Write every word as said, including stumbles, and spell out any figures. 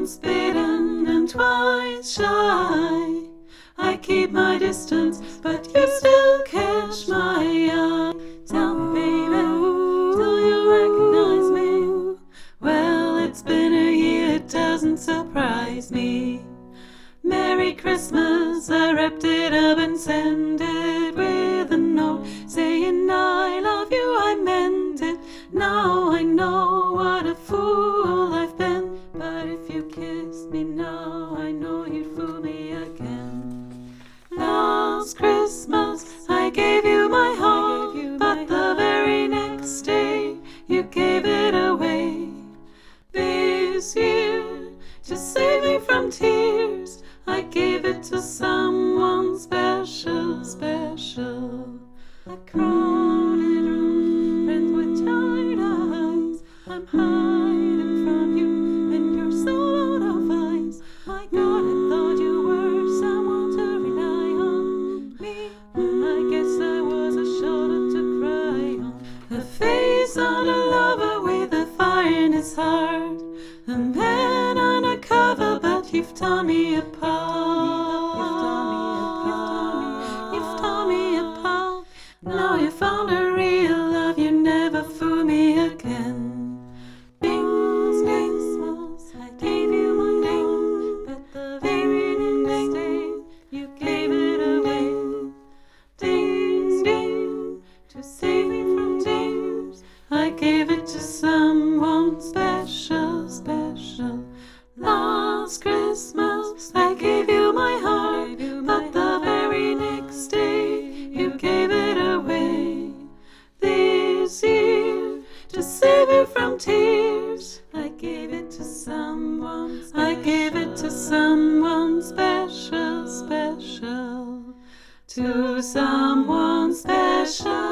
Once bitten and twice shy, I keep my distance, but you still catch my eye. Tell me, baby, do you recognize me? Well, it's been a year, it doesn't surprise me. Merry Christmas, I wrapped it up and sent it with a note saying I love you, I meant it. Now I know what a fool I've been, but if you kissed me now, I know you'd fool me again. Last Christmas I gave you my heart, but the very next day you gave it away. This year, to save me from tears, I gave it to someone special, special. A crowded room, friends with tired eyes. I'm hiding from you, and you're so out of eyes. My God, I thought you were someone to rely on. Me, I guess I was a shoulder to cry on. A face on a lover with a fire in his heart. A man undercover, but you've torn me apart. You've torn me apart. Now you found a real love, you never fool me again. Ding, ding, I gave you my name, but the very next day you gave it away. Ding, ding, to save me from tears, I gave it to someone special, special. Last Christmas I gave you my heart, but the very next day you gave it away. This year, to save you from tears, I gave it to someone special. I gave it to someone special, special. To someone special.